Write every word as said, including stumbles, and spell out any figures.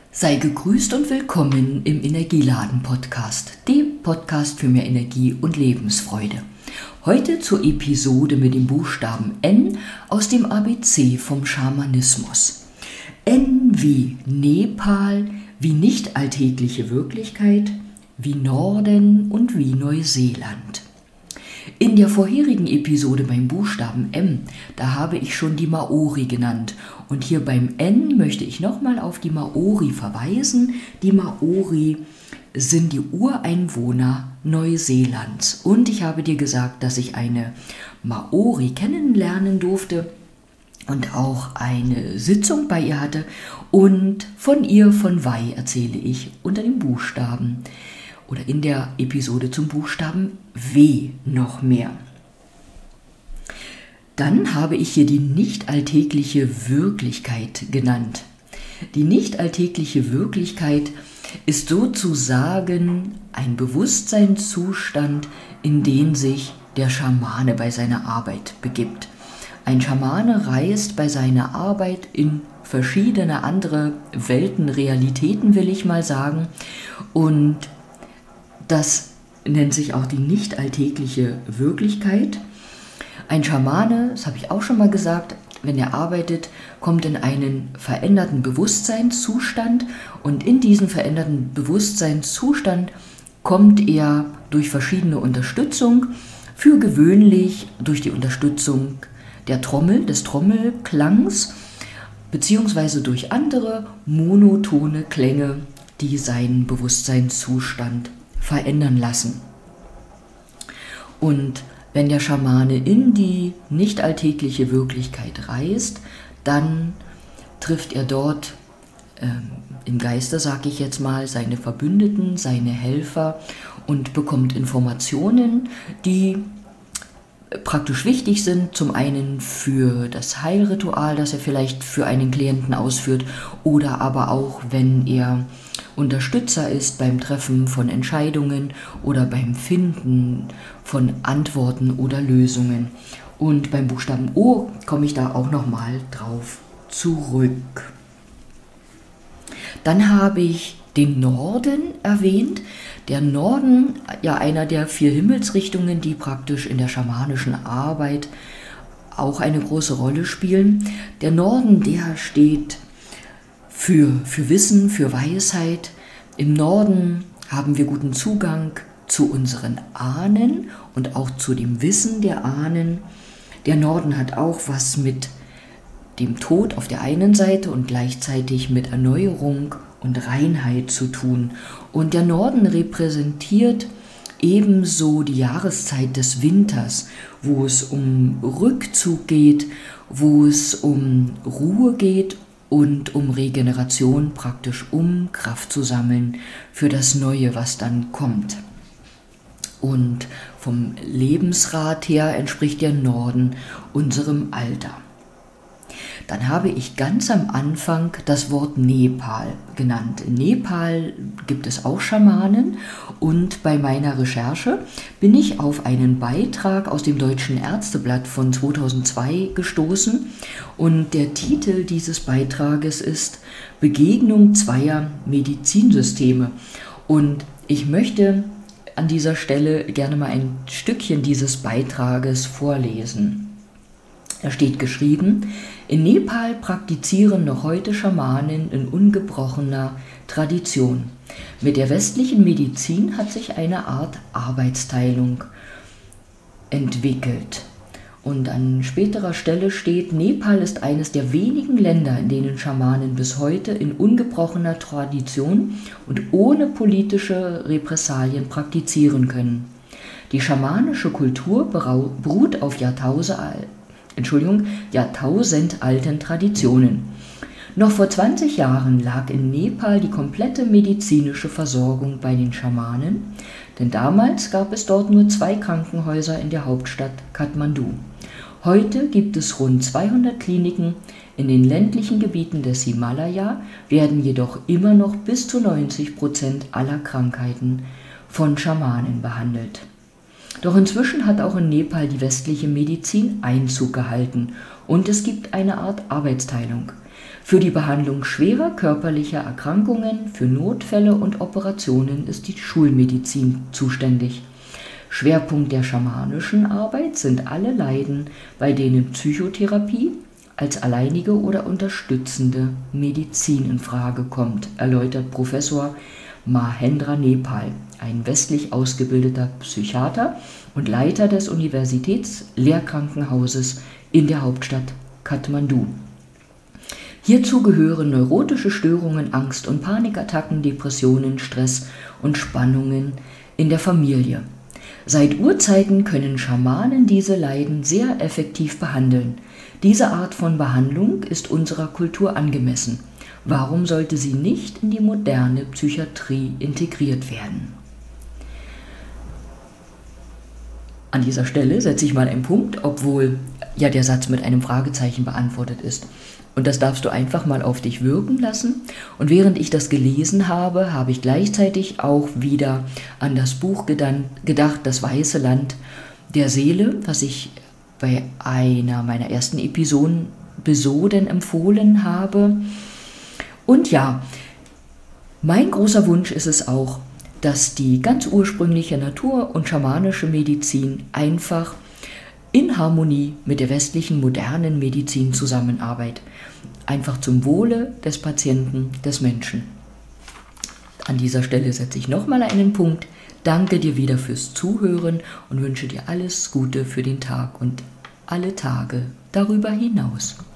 Sei gegrüßt und willkommen im Energieladen-Podcast, dem Podcast für mehr Energie und Lebensfreude. Heute zur Episode mit dem Buchstaben N aus dem A B C vom Schamanismus. N wie Nepal, wie nicht alltägliche Wirklichkeit, wie Norden und wie Neuseeland. In der vorherigen Episode beim Buchstaben M, da habe ich schon die Maori genannt. Und hier beim N möchte ich nochmal auf die Maori verweisen. Die Maori sind die Ureinwohner Neuseelands. Und ich habe dir gesagt, dass ich eine Maori kennenlernen durfte und auch eine Sitzung bei ihr hatte. Und von ihr, von Wai, erzähle ich unter dem Buchstaben oder in der Episode zum Buchstaben W noch mehr. Dann habe ich hier die nicht alltägliche Wirklichkeit genannt. Die nicht alltägliche Wirklichkeit ist sozusagen ein Bewusstseinszustand, in den sich der Schamane bei seiner Arbeit begibt. Ein Schamane reist bei seiner Arbeit in verschiedene andere Welten, Realitäten will ich mal sagen, und das nennt sich auch die nicht alltägliche Wirklichkeit. Ein Schamane, das habe ich auch schon mal gesagt, wenn er arbeitet, kommt in einen veränderten Bewusstseinszustand und in diesen veränderten Bewusstseinszustand kommt er durch verschiedene Unterstützung, für gewöhnlich durch die Unterstützung der Trommel, des Trommelklangs, beziehungsweise durch andere monotone Klänge, die seinen Bewusstseinszustand verändern lassen. Und wenn der Schamane in die nicht alltägliche Wirklichkeit reist, dann trifft er dort ähm, im Geiste, sage ich jetzt mal, seine Verbündeten, seine Helfer und bekommt Informationen, die praktisch wichtig sind, zum einen für das Heilritual, das er vielleicht für einen Klienten ausführt, oder aber auch, wenn er Unterstützer ist beim Treffen von Entscheidungen oder beim Finden von Antworten oder Lösungen. Und beim Buchstaben O komme ich da auch nochmal drauf zurück. Dann habe ich den Norden erwähnt. Der Norden, ja einer der vier Himmelsrichtungen, die praktisch in der schamanischen Arbeit auch eine große Rolle spielen. Der Norden, der steht für, für Wissen, für Weisheit. Im Norden haben wir guten Zugang zu unseren Ahnen und auch zu dem Wissen der Ahnen. Der Norden hat auch was mit dem Tod auf der einen Seite und gleichzeitig mit Erneuerung und Reinheit zu tun. Und der Norden repräsentiert ebenso die Jahreszeit des Winters, wo es um Rückzug geht, wo es um Ruhe geht und um Regeneration, praktisch um Kraft zu sammeln für das Neue, was dann kommt. Und vom Lebensrat her entspricht der Norden unserem Alter. Dann habe ich ganz am Anfang das Wort Nepal genannt. In Nepal gibt es auch Schamanen und bei meiner Recherche bin ich auf einen Beitrag aus dem Deutschen Ärzteblatt von zweitausendzwei gestoßen und der Titel dieses Beitrages ist Begegnung zweier Medizinsysteme. Und ich möchte an dieser Stelle gerne mal ein Stückchen dieses Beitrages vorlesen. Da steht geschrieben: In Nepal praktizieren noch heute Schamanen in ungebrochener Tradition. Mit der westlichen Medizin hat sich eine Art Arbeitsteilung entwickelt. Und an späterer Stelle steht, Nepal ist eines der wenigen Länder, in denen Schamanen bis heute in ungebrochener Tradition und ohne politische Repressalien praktizieren können. Die schamanische Kultur beruht auf Jahrtausende Entschuldigung, jahrtausendalten Traditionen. Noch vor zwanzig Jahren lag in Nepal die komplette medizinische Versorgung bei den Schamanen, denn damals gab es dort nur zwei Krankenhäuser in der Hauptstadt Kathmandu. Heute gibt es rund zweihundert Kliniken. In den ländlichen Gebieten des Himalaya werden jedoch immer noch bis zu neunzig Prozent aller Krankheiten von Schamanen behandelt. Doch inzwischen hat auch in Nepal die westliche Medizin Einzug gehalten und es gibt eine Art Arbeitsteilung. Für die Behandlung schwerer körperlicher Erkrankungen, für Notfälle und Operationen ist die Schulmedizin zuständig. Schwerpunkt der schamanischen Arbeit sind alle Leiden, bei denen Psychotherapie als alleinige oder unterstützende Medizin in Frage kommt, erläutert Professor Mahendra Nepal, ein westlich ausgebildeter Psychiater und Leiter des Universitätslehrkrankenhauses in der Hauptstadt Kathmandu. Hierzu gehören neurotische Störungen, Angst- und Panikattacken, Depressionen, Stress und Spannungen in der Familie. Seit Urzeiten können Schamanen diese Leiden sehr effektiv behandeln. Diese Art von Behandlung ist unserer Kultur angemessen. Warum sollte sie nicht in die moderne Psychiatrie integriert werden? An dieser Stelle setze ich mal einen Punkt, obwohl ja der Satz mit einem Fragezeichen beantwortet ist. Und das darfst du einfach mal auf dich wirken lassen. Und während ich das gelesen habe, habe ich gleichzeitig auch wieder an das Buch gedacht, Das Weiße Land der Seele, was ich bei einer meiner ersten Episoden, Episoden empfohlen habe. Und ja, mein großer Wunsch ist es auch, dass die ganz ursprüngliche Natur- und schamanische Medizin einfach in Harmonie mit der westlichen modernen Medizin zusammenarbeitet. Einfach zum Wohle des Patienten, des Menschen. An dieser Stelle setze ich nochmal einen Punkt. Danke dir wieder fürs Zuhören und wünsche dir alles Gute für den Tag und alle Tage darüber hinaus.